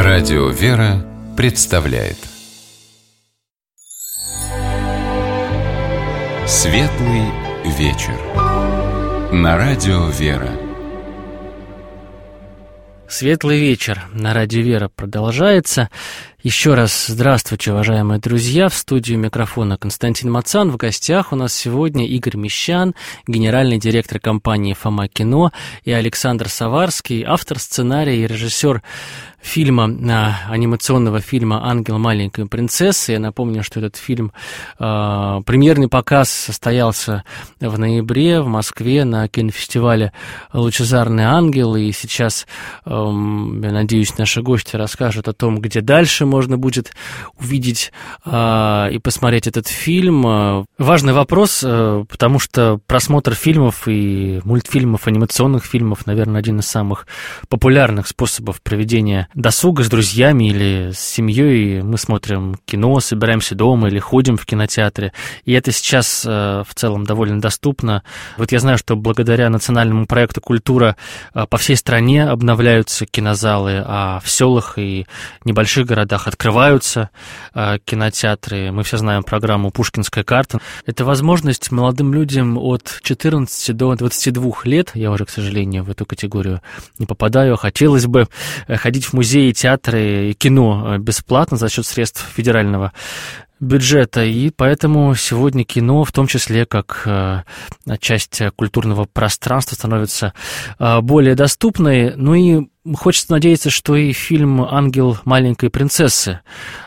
Радио «Вера» представляет Светлый вечер на Радио «Вера». Светлый вечер на Радио «Вера» продолжается. Еще раз здравствуйте, уважаемые друзья. В студии микрофона Константин Мацан. В гостях у нас сегодня Игорь Мещан, генеральный директор компании «Фома Кино», и Александр Саварский, автор сценария и режиссер анимационного фильма «Ангел маленькой принцессы». Я напомню, что этот фильм, премьерный показ состоялся в ноябре в Москве на кинофестивале «Лучезарный ангел». И сейчас, я надеюсь, наши гости расскажут о том, где дальше можно будет увидеть и посмотреть этот фильм. Важный вопрос, потому что просмотр фильмов и мультфильмов, анимационных фильмов, наверное, один из самых популярных способов проведения досуга с друзьями или с семьей. Мы смотрим кино, собираемся дома или ходим в кинотеатры. И это сейчас в целом довольно доступно. Вот я знаю, что благодаря национальному проекту «Культура» по всей стране обновляются кинозалы, а в селах и небольших городах открываются кинотеатры. Мы все знаем программу «Пушкинская карта». Это возможность молодым людям от 14 до 22 лет, я уже, к сожалению, в эту категорию не попадаю, хотелось бы ходить в музеи, театры и кино бесплатно за счет средств федерального бюджета, и поэтому сегодня кино, в том числе как часть культурного пространства, становится более доступной. Ну и хочется надеяться, что и фильм «Ангел маленькой принцессы»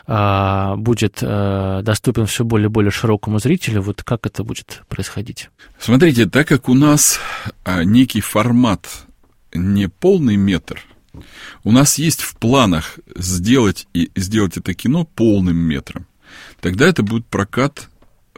будет доступен все более и более широкому зрителю. Вот как это будет происходить? Смотрите, так как у нас некий формат не полный метр, у нас есть в планах сделать это кино полным метром. Тогда это будет прокат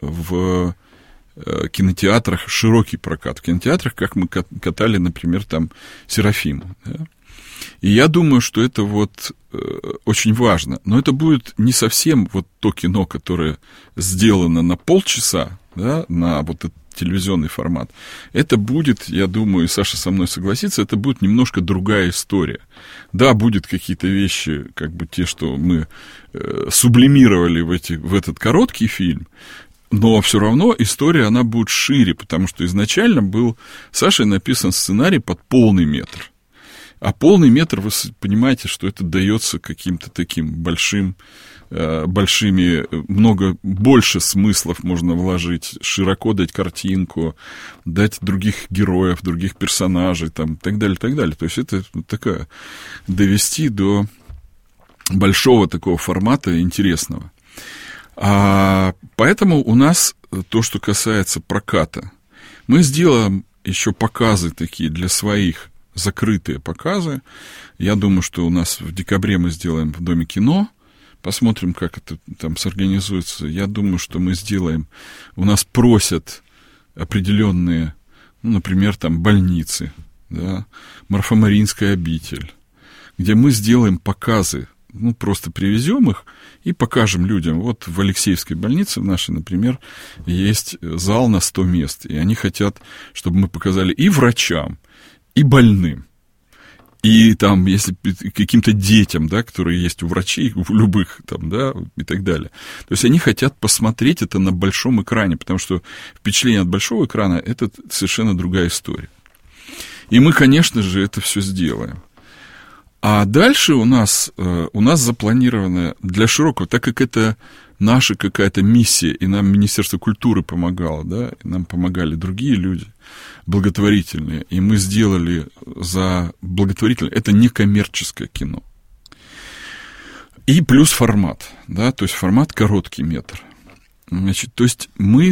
в кинотеатрах, широкий прокат в кинотеатрах, как мы катали, например, там «Серафиму». Да? И я думаю, что это вот очень важно. Но это будет не совсем вот то кино, которое сделано на полчаса, да, на вот этот телевизионный формат. Это будет, я думаю, и Саша со мной согласится, это будет немножко другая история. Да, будут какие-то вещи, как бы те, что мы сублимировали в этот короткий фильм, но все равно история, она будет шире, потому что изначально был Сашей написан сценарий под полный метр. А полный метр, вы понимаете, что это дается каким-то таким большими, больше смыслов можно вложить, широко дать картинку, дать других героев, других персонажей, там, и так далее, и так далее. То есть это такая, довести до большого такого формата интересного. Поэтому у нас то, что касается проката, мы сделаем еще показы такие для своих, закрытые показы. Я думаю, что у нас в декабре мы сделаем в Доме кино. Посмотрим, как это там сорганизуется. Я думаю, что мы сделаем... У нас просят определенные, например, там больницы, да, Марфа-Маринская обитель, где мы сделаем показы. Просто привезем их и покажем людям. Вот в Алексеевской больнице в нашей, например, есть зал на 100 мест. И они хотят, чтобы мы показали и врачам, и больным, и там, если каким-то детям, да, которые есть у врачей, у любых там, да, и так далее. То есть они хотят посмотреть это на большом экране, потому что впечатление от большого экрана – это совершенно другая история. И мы, конечно же, это все сделаем. А дальше у нас запланировано для широкого, так как это наша какая-то миссия, и нам Министерство культуры помогало, да, и нам помогали другие люди, благотворительные, и мы сделали за благотворительное, это не коммерческое кино. И плюс формат, да, то есть формат короткий метр. Значит, то есть мы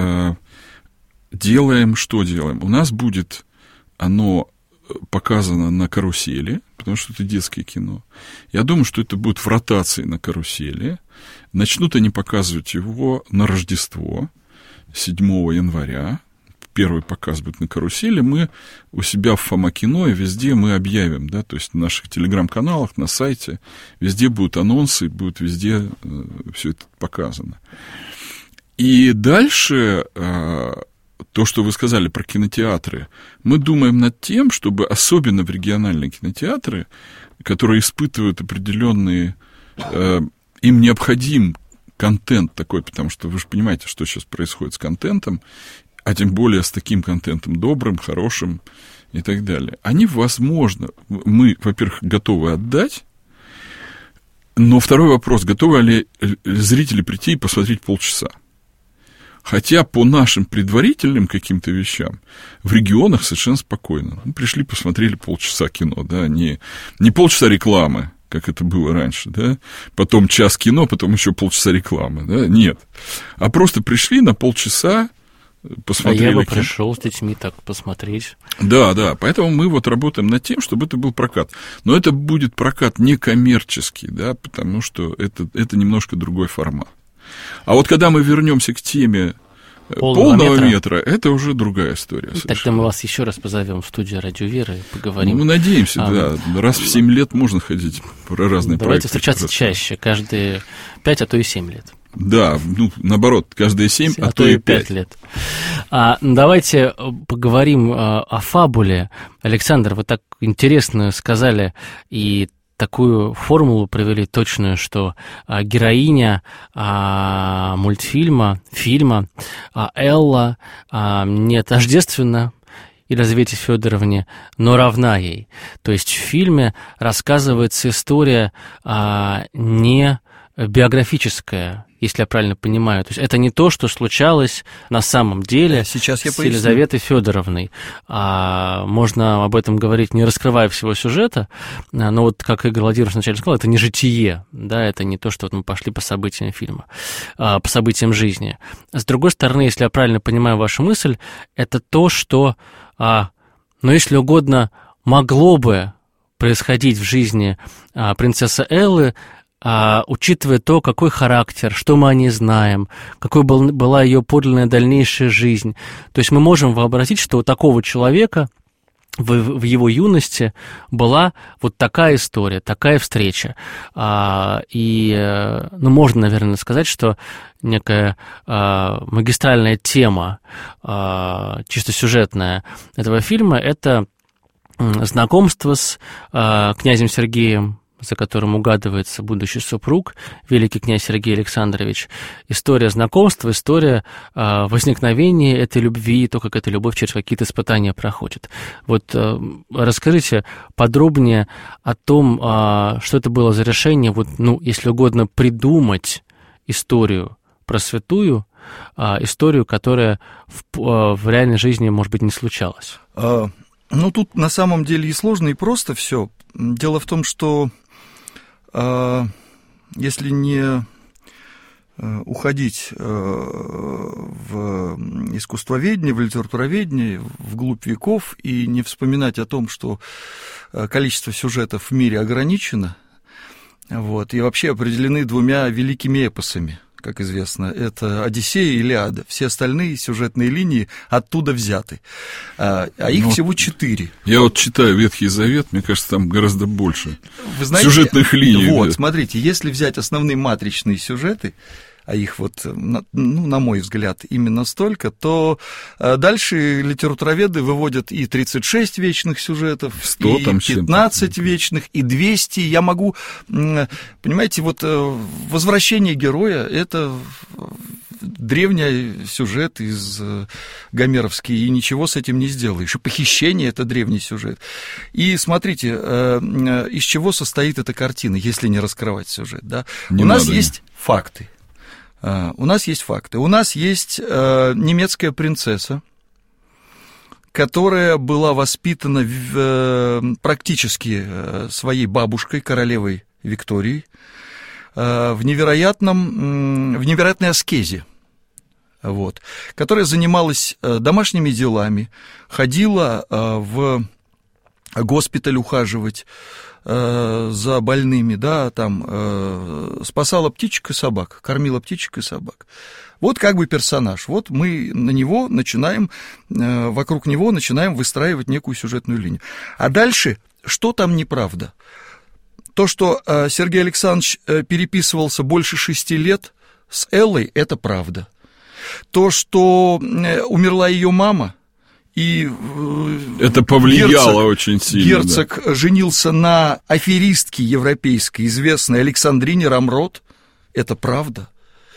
делаем, что делаем? У нас будет оно показано на карусели, потому что это детское кино. Я думаю, что это будет в ротации на карусели. Начнут они показывать его на Рождество, 7 января. Первый показ будет на карусели. Мы у себя в Фома Кино и везде мы объявим, да, то есть в наших телеграм-каналах, на сайте, везде будут анонсы, будет везде все это показано. И дальше то, что вы сказали про кинотеатры, мы думаем над тем, чтобы особенно в региональные кинотеатры, которые испытывают определенные, им необходим контент такой, потому что вы же понимаете, что сейчас происходит с контентом, а тем более с таким контентом добрым, хорошим и так далее. Они, возможно, мы, во-первых, готовы отдать, но второй вопрос, готовы ли зрители прийти и посмотреть полчаса? Хотя по нашим предварительным каким-то вещам в регионах совершенно спокойно. Мы пришли, посмотрели полчаса кино, да, не полчаса рекламы, как это было раньше, да, потом час кино, потом еще полчаса рекламы, да, нет. А просто пришли на полчаса, посмотрели. А я бы пришел с детьми так посмотреть. Да, поэтому мы вот работаем над тем, чтобы это был прокат. Но это будет прокат некоммерческий, да, потому что это немножко другой формат. А вот когда мы вернемся к теме полного метра, это уже другая история. Тогда мы вас еще раз позовем в студию «Радио Вера» и поговорим. Ну, мы надеемся, да. Раз в 7 лет можно ходить про разные проекты. Давайте встречаться чаще, каждые 5, а то и 7 лет. Да, наоборот, каждые 7, а то и 5 лет. Давайте поговорим о фабуле. Александр, вы так интересно сказали и такую формулу провели точную, что героиня фильма Элла не тождественна Елизавете Федоровне, но равна ей. То есть в фильме рассказывается история не биографическая, если я правильно понимаю. То есть это не то, что случалось на самом деле с Елизаветой Федоровной. Можно об этом говорить, не раскрывая всего сюжета, но вот, как Игорь Владимирович вначале сказал, это не житие, да, это не то, что вот мы пошли по событиям фильма, по событиям жизни. С другой стороны, если я правильно понимаю вашу мысль, это то, что, если угодно, могло бы происходить в жизни принцессы Эллы, учитывая то, какой характер, что мы о ней знаем, какой была ее подлинная дальнейшая жизнь. То есть мы можем вообразить, что у такого человека в его юности была вот такая история, такая встреча. Можно, наверное, сказать, что некая магистральная тема, чисто сюжетная этого фильма, это знакомство с князем Сергеем, за которым угадывается будущий супруг, великий князь Сергей Александрович. История знакомства, история возникновения этой любви, то, как эта любовь через какие-то испытания проходит. Вот расскажите подробнее о том, что это было за решение, если угодно, придумать историю про святую, историю, которая в реальной жизни, может быть, не случалась. Тут на самом деле и сложно, и просто все. Дело в том, что если не уходить в искусствоведение, в литературоведение, вглубь веков, и не вспоминать о том, что количество сюжетов в мире ограничено, и вообще определены двумя великими эпосами, как известно, это «Одиссея» и «Илиада». Все остальные сюжетные линии оттуда взяты. Их всего 4. Я читаю Ветхий Завет, мне кажется, там гораздо больше сюжетных линий. Смотрите, если взять основные матричные сюжеты, а их на мой взгляд, именно столько, то дальше литературоведы выводят и 36 вечных сюжетов, 100, и 15 вечных, и 200. Я могу, понимаете, возвращение героя – это древний сюжет из гомеровский, и ничего с этим не сделаешь. И похищение – это древний сюжет. И смотрите, из чего состоит эта картина, если не раскрывать сюжет. Да? У нас есть факты. У нас есть немецкая принцесса, которая была воспитана практически своей бабушкой, королевой Викторией, в невероятной аскезе, которая занималась домашними делами, ходила в госпиталь ухаживать за больными, спасала птичек и собак, кормила птичек и собак. Персонаж. Мы вокруг него начинаем выстраивать некую сюжетную линию. А дальше, что там неправда? То, что Сергей Александрович переписывался больше 6 лет с Эллой, это правда. То, что умерла ее мама, и это повлияло очень сильно. Герцог женился на аферистке европейской, известной Александрине Рамрот. Это правда.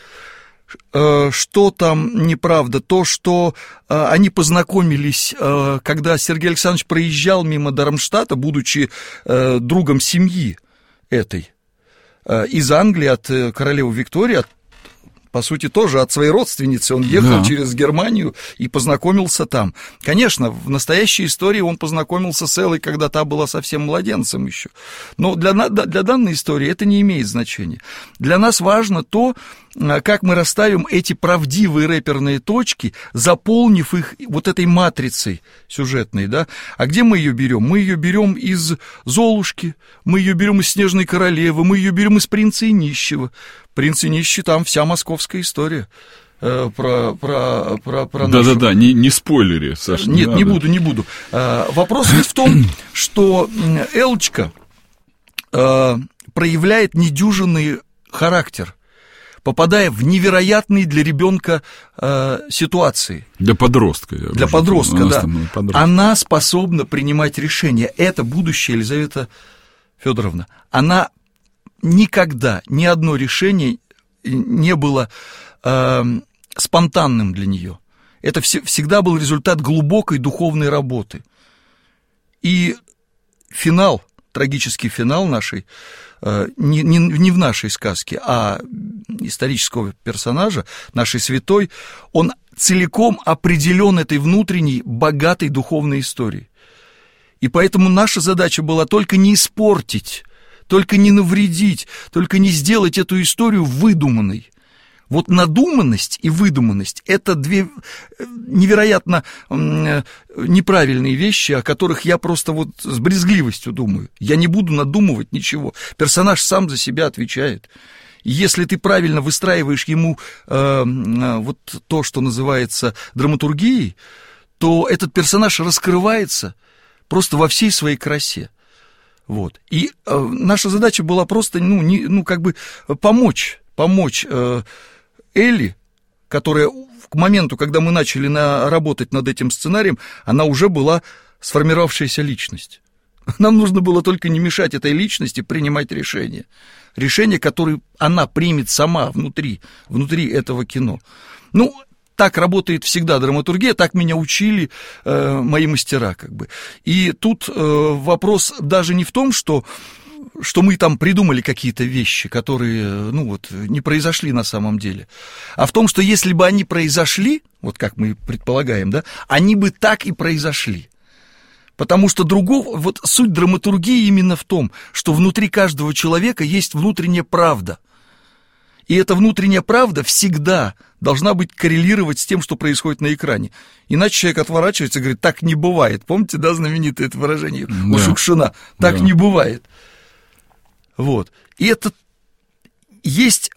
Что там неправда? То, что они познакомились, когда Сергей Александрович проезжал мимо Дармштадта, будучи другом семьи этой, из Англии, от королевы Виктории, по сути, тоже от своей родственницы. Он ехал через Германию и познакомился там. Конечно, в настоящей истории он познакомился с Эллой, когда та была совсем младенцем еще. Но для данной истории это не имеет значения. Для нас важно то, как мы расставим эти правдивые рэперные точки, заполнив их вот этой матрицей сюжетной, да. А где мы ее берем? Мы ее берем из «Золушки», мы ее берем из «Снежной королевы», мы ее берем из «Принца и нищего». «Принц и нищий» там вся московская история. Про нашу... Да, не спойлери, Саша. Нет, не буду. Вопрос ведь в том, что Эллочка проявляет недюжинный характер, попадая в невероятные для ребенка ситуации. Для подростка. Для подростка, да. Она способна принимать решения. Это будущая Елизавета Федоровна. Она никогда, ни одно решение не было спонтанным для нее. Это всегда был результат глубокой духовной работы. И финал, трагический финал нашей, не в нашей сказке, а исторического персонажа, нашей святой, он целиком определен этой внутренней, богатой духовной историей. И поэтому наша задача была только не испортить, только не навредить, только не сделать эту историю выдуманной. Вот надуманность и выдуманность – это две невероятно неправильные вещи, о которых я просто вот с брезгливостью думаю. Я не буду надумывать ничего. Персонаж сам за себя отвечает. И если ты правильно выстраиваешь ему вот то, что называется драматургией, то этот персонаж раскрывается просто во всей своей красе. Вот. И наша задача была просто, помочь Элли, которая к моменту, когда мы начали работать над этим сценарием, она уже была сформировавшаяся личность. Нам нужно было только не мешать этой личности принимать решения. Решения, которые она примет сама внутри этого кино. Так работает всегда драматургия, так меня учили мои мастера, как бы. И тут вопрос даже не в том, что мы там придумали какие-то вещи, которые, не произошли на самом деле, а в том, что если бы они произошли, вот как мы предполагаем, да, они бы так и произошли. Потому что вот суть драматургии именно в том, что внутри каждого человека есть внутренняя правда. И эта внутренняя правда всегда должна быть коррелировать с тем, что происходит на экране. Иначе человек отворачивается и говорит: так не бывает. Помните, да, знаменитое это выражение у Шукшина? Так не бывает. Вот. И это есть...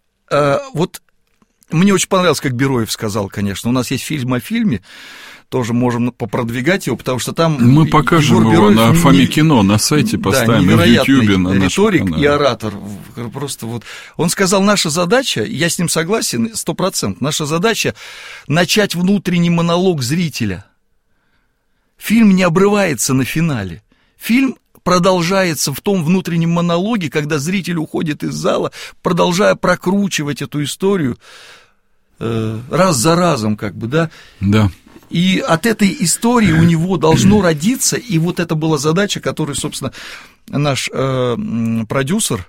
мне очень понравилось, как Бероев сказал, конечно. У нас есть фильм о фильме, тоже можем попродвигать его, потому что там... Мы покажем его на Фомикино, на сайте поставим, да, в Ютьюбе. Риторик и оратор. Просто вот. Он сказал, наша задача, я с ним согласен 100%, наша задача начать внутренний монолог зрителя. Фильм не обрывается на финале. Фильм продолжается в том внутреннем монологе, когда зритель уходит из зала, продолжая прокручивать эту историю раз за разом, как бы, да? Да. И от этой истории у него должно родиться, и вот это была задача, которую, собственно, наш продюсер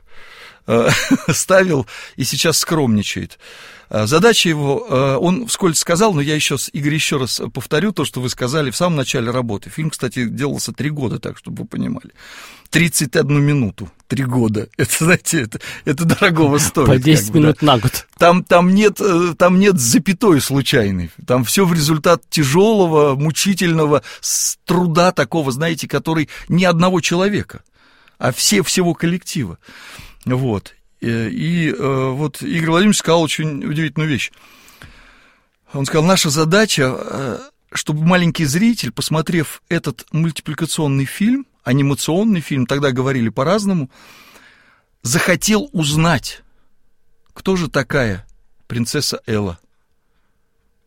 ставил и сейчас скромничает. Задача его, он вскользь сказал, но я Игорь, еще раз повторю то, что вы сказали в самом начале работы. Фильм, кстати, делался 3 года, так, чтобы вы понимали. 31 минуту, 3 года. Это, знаете, это дорогого стоит. По 10 минут на год. Там нет запятой случайной. Там все в результат тяжелого, мучительного труда такого, знаете, который не одного человека, а всего коллектива. Вот. И вот Игорь Владимирович сказал очень удивительную вещь. Он сказал, наша задача, чтобы маленький зритель, посмотрев этот мультипликационный фильм, анимационный фильм, тогда говорили по-разному, захотел узнать, кто же такая принцесса Элла.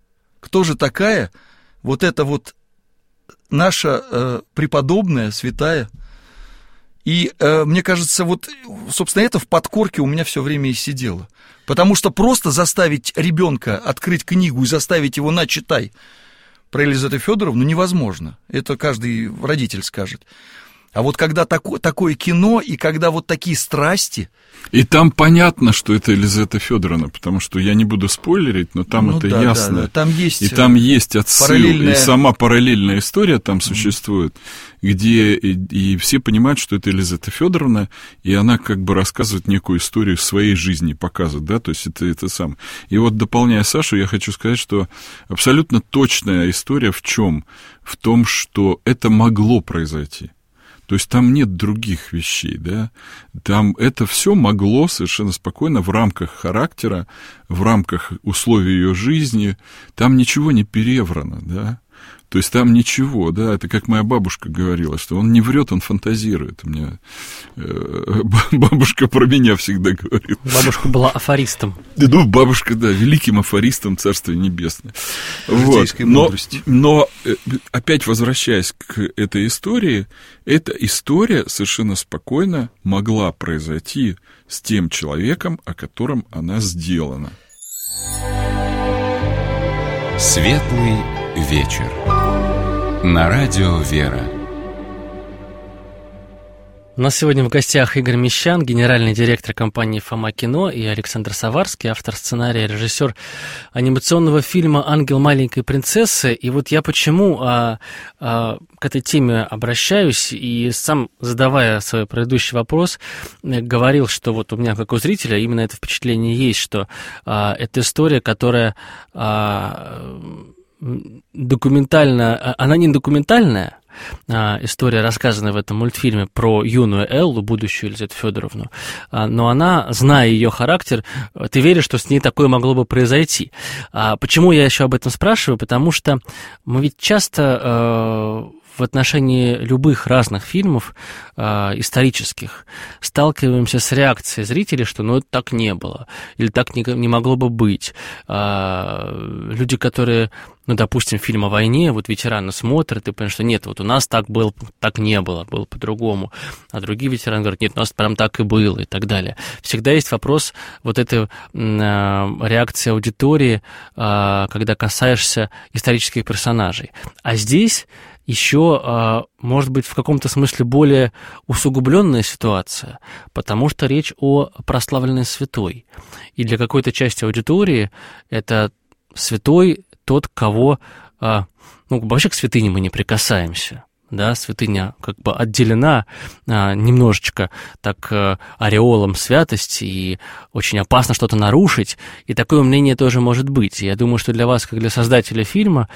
кто же такая вот эта вот наша преподобная, святая. И мне кажется, вот, собственно, это в подкорке у меня все время и сидело. Потому что просто заставить ребенка открыть книгу и заставить его читай про Елизавету Федоровну невозможно. Это каждый родитель скажет. А вот когда такое кино, и когда вот такие страсти... И там понятно, что это Елизавета Федоровна, потому что я не буду спойлерить, но там это ясно. Да. Там есть и там есть отсыл, и сама параллельная история там существует, где и все понимают, что это Елизавета Федоровна, и она как бы рассказывает некую историю своей жизни, показывает, да, то есть это сам. И вот, дополняя Сашу, я хочу сказать, что абсолютно точная история в чем? В том, что это могло произойти. То есть там нет других вещей, да, там это все могло совершенно спокойно в рамках характера, в рамках условий ее жизни, там ничего не переврано, да, то есть там ничего, да, это как моя бабушка говорила, что он не врет, он фантазирует. У меня бабушка про меня всегда говорила. Бабушка была афористом. Ну, бабушка, да, великим афористом, Царствие Небесное. Житейской мудрости. Но опять возвращаясь к этой истории, эта история совершенно спокойно могла произойти с тем человеком, о котором она сделана. Светлый вечер. На радио «Вера». У нас сегодня в гостях Игорь Мещан, генеральный директор компании «Фома Кино», и Александр Саварский, автор сценария, режиссер анимационного фильма «Ангел маленькой принцессы». И вот я почему к этой теме обращаюсь, и сам, задавая свой предыдущий вопрос, говорил, что вот у меня, как у зрителя, именно это впечатление есть, что это история, которая документально, она не документальная, история, рассказанная в этом мультфильме про юную Эллу, будущую Елизавету Федоровну, но она, зная ее характер, ты веришь, что с ней такое могло бы произойти. Почему я еще об этом спрашиваю? Потому что мы ведь часто в отношении любых разных фильмов исторических сталкиваемся с реакцией зрителей, что ну это так не было, или так не могло бы быть. Люди, которые, ну, допустим, фильм о войне, вот ветераны смотрят и понимают, что нет, вот у нас так было, так не было, было по-другому. А другие ветераны говорят, нет, у нас прям так и было, и так далее. Всегда есть вопрос вот этой реакции аудитории, когда касаешься исторических персонажей. А здесь еще, может быть, в каком-то смысле более усугубленная ситуация, потому что речь о прославленной святой. И для какой-то части аудитории это святой тот, кого... Ну, вообще к святыне мы не прикасаемся. Да, святыня как бы отделена немножечко так ореолом святости, и очень опасно что-то нарушить, и такое мнение тоже может быть. Я думаю, что для вас, как для создателя фильма,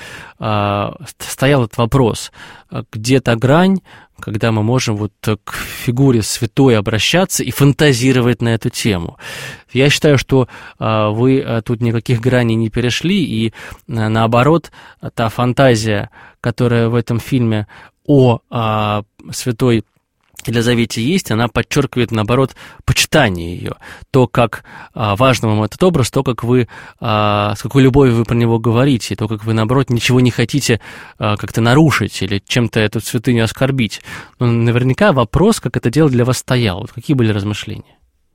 стоял этот вопрос, где та грань, когда мы можем вот к фигуре святой обращаться и фантазировать на эту тему. Я считаю, что вы тут никаких граней не перешли, и наоборот, та фантазия, которая в этом фильме о святой Елизавете есть, она подчеркивает, наоборот, почитание ее. То, как важен вам этот образ, то, как вы, с какой любовью вы про него говорите, то, как вы, наоборот, ничего не хотите как-то нарушить или чем-то эту святыню оскорбить. Но наверняка вопрос, как это делать, для вас стоял. Вот какие были размышления?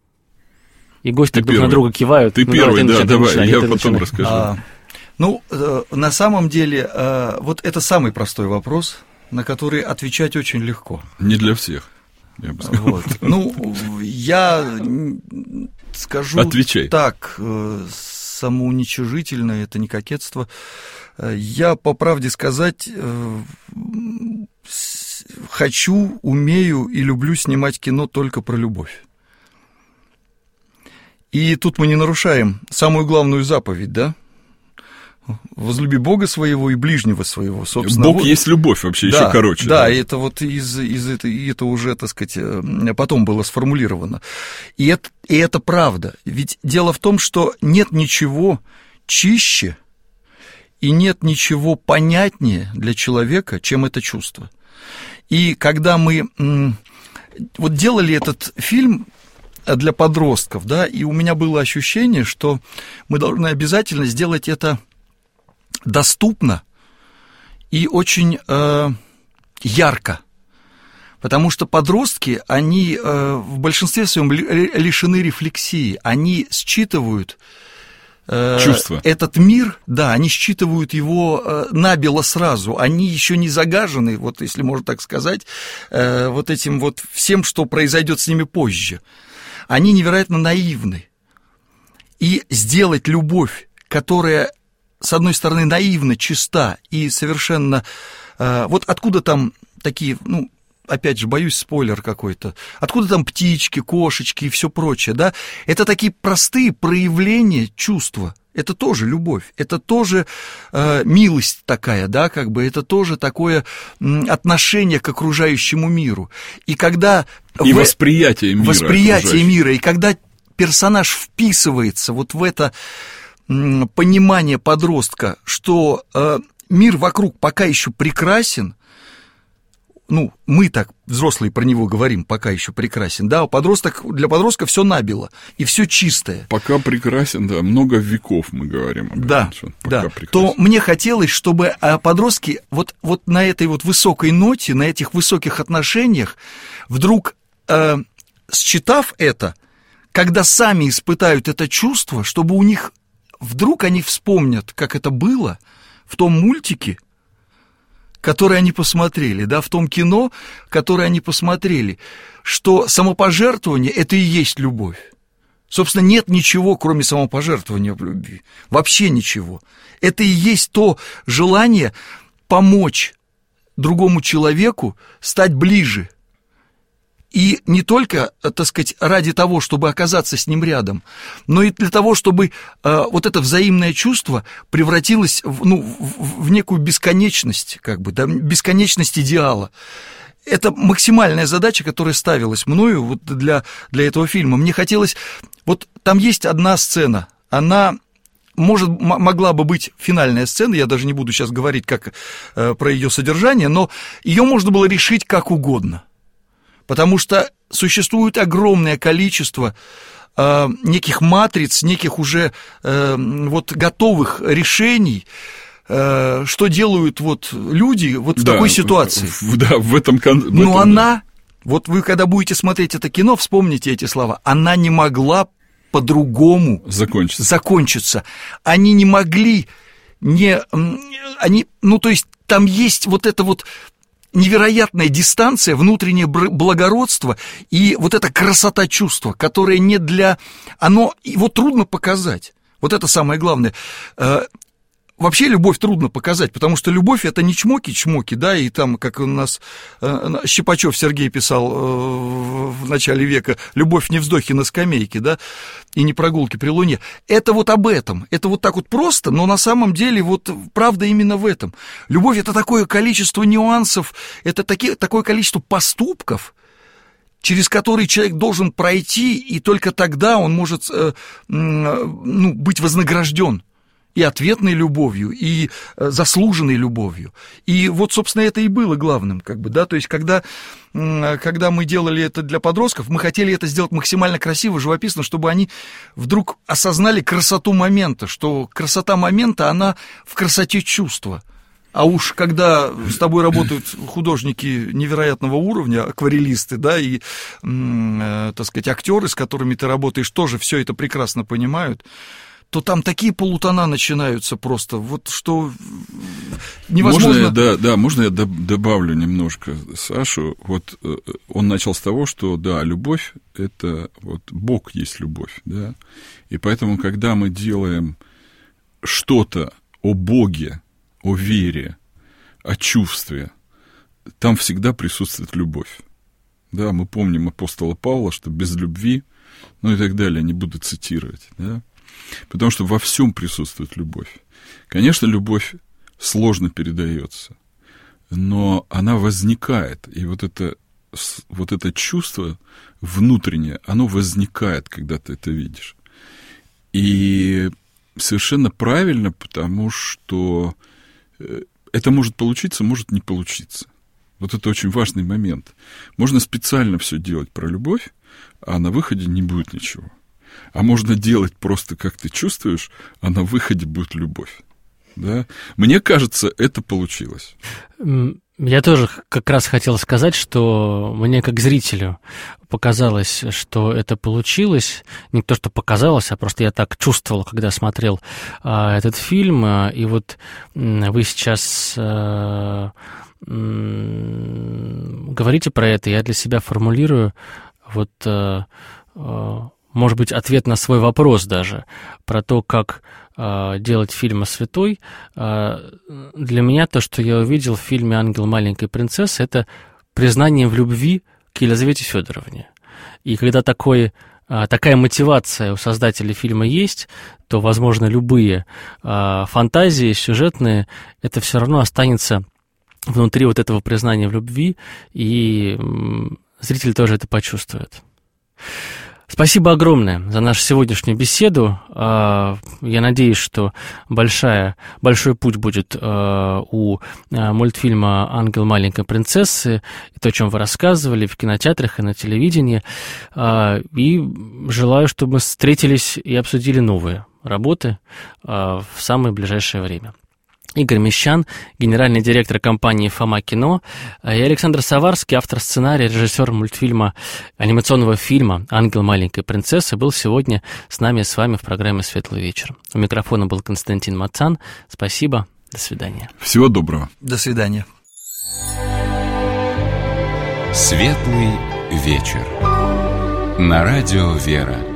И гости друг на друга кивают. Ты первый, да, давай, я потом расскажу. На самом деле, вот это самый простой вопрос, на который отвечать очень легко. Не для всех, я бы сказал. Вот. Ну, я скажу Отвечай. Так, самоуничижительно, это не кокетство. Я, по правде сказать, хочу, умею и люблю снимать кино только про любовь. И тут мы не нарушаем самую главную заповедь, да? Возлюби Бога своего и ближнего своего, собственно. Бог есть любовь вообще, да, еще короче. Да, это вот это уже, так сказать, потом было сформулировано. И это правда. Ведь дело в том, что нет ничего чище и нет ничего понятнее для человека, чем это чувство. И когда мы вот делали этот фильм для подростков, да, и у меня было ощущение, что мы должны обязательно сделать это доступно и очень ярко. Потому что подростки, они в большинстве своем лишены рефлексии. Они считывают чувства. Этот мир, да, они считывают его набело сразу. Они еще не загажены, вот если можно так сказать, вот этим вот всем, что произойдет с ними позже. Они невероятно наивны. И сделать любовь, которая, с одной стороны, наивна, чиста и совершенно... Вот откуда там такие, ну, опять же, боюсь, спойлер какой-то. Откуда там птички, кошечки и все прочее, да? Это такие простые проявления чувства. Это тоже любовь, это тоже милость такая, да, как бы, это тоже такое отношение к окружающему миру. И когда... И восприятие мира. Восприятие мира. И когда персонаж вписывается вот в это понимание подростка, что мир вокруг пока еще прекрасен, ну, мы так, взрослые, про него говорим, пока еще прекрасен, да, для подростка все набело, и все чистое. Пока прекрасен, да, много веков мы говорим об этом. Да, да, то мне хотелось, чтобы подростки вот на этой вот высокой ноте, на этих высоких отношениях, вдруг, считав это, когда сами испытают это чувство, чтобы у них, вдруг они вспомнят, как это было в том мультике, которые они посмотрели, да, в том кино, которое они посмотрели, что самопожертвование – это и есть любовь. Собственно, нет ничего, кроме самопожертвования в любви. Вообще ничего. Это и есть то желание помочь другому человеку стать ближе. И не только, так сказать, ради того, чтобы оказаться с ним рядом, но и для того, чтобы вот это взаимное чувство превратилось в некую бесконечность, как бы, да, бесконечность идеала. Это максимальная задача, которая ставилась мною вот для этого фильма. Мне хотелось... Вот там есть одна сцена, она... могла бы быть финальная сцена, я даже не буду сейчас говорить про ее содержание, но ее можно было решить как угодно. Потому что существует огромное количество неких матриц, неких уже вот готовых решений, что делают вот люди вот в такой ситуации. Да, в этом... Но она, вот вы когда будете смотреть это кино, вспомните эти слова, она не могла по-другому закончиться. Они не могли, то есть там есть вот это вот невероятная дистанция, внутреннее благородство и вот эта красота чувства, которая не для... Его трудно показать. Вот это самое главное. Вообще любовь трудно показать, потому что любовь — это не чмоки-чмоки, да, и там, как у нас Щипачев Сергей писал в начале века, любовь не вздохи на скамейке, да, и не прогулки при луне. Это вот об этом, это вот так вот просто, но на самом деле вот правда именно в этом. Любовь — это такое количество нюансов, это такое количество поступков, через которые человек должен пройти, и только тогда он может быть вознагражден. И ответной любовью, и заслуженной любовью. И вот, собственно, это и было главным, как бы, да, то есть, когда мы делали это для подростков, мы хотели это сделать максимально красиво, живописно, чтобы они вдруг осознали красоту момента, что красота момента, она в красоте чувства. А уж когда с тобой работают художники невероятного уровня, акварелисты, да, и, так сказать, актеры, с которыми ты работаешь, тоже все это прекрасно понимают, то там такие полутона начинаются просто, вот что невозможно... Можно я добавлю немножко Сашу? Вот он начал с того, что, да, любовь — это вот Бог есть любовь, да, и поэтому, когда мы делаем что-то о Боге, о вере, о чувстве, там всегда присутствует любовь. Да, мы помним апостола Павла, что без любви, ну и так далее, не буду цитировать, да. Потому что во всем присутствует любовь. Конечно, любовь сложно передается, но она возникает. И вот это чувство внутреннее, оно возникает, когда ты это видишь. И совершенно правильно, потому что это может получиться, может не получиться. Вот это очень важный момент. Можно специально все делать про любовь, а на выходе не будет ничего. А можно делать просто, как ты чувствуешь, а на выходе будет любовь. Да? Мне кажется, это получилось. Я тоже как раз хотел сказать, что мне как зрителю показалось, что это получилось. Не то, что показалось, а просто я так чувствовал, когда смотрел этот фильм. И вот вы сейчас говорите про это, я для себя формулирую вот, может быть, ответ на свой вопрос даже, про то, как делать фильм о святой. Для меня то, что я увидел в фильме «Ангел маленькой принцессы», это признание в любви к Елизавете Федоровне. И когда такая мотивация у создателей фильма есть, то, возможно, любые фантазии сюжетные, это все равно останется внутри вот этого признания в любви, и зритель тоже это почувствует. Спасибо огромное за нашу сегодняшнюю беседу. Я надеюсь, что большой путь будет у мультфильма «Ангел маленькой принцессы», и то, о чем вы рассказывали в кинотеатрах и на телевидении. И желаю, чтобы мы встретились и обсудили новые работы в самое ближайшее время. Игорь Мещан, генеральный директор компании «Фома Кино», и Александр Саварский, автор сценария, режиссер мультфильма, анимационного фильма «Ангел маленькой принцессы», был сегодня с нами, с вами в программе «Светлый вечер». У микрофона был Константин Мацан. Спасибо. До свидания. Всего доброго. До свидания. «Светлый вечер» на радио «Вера».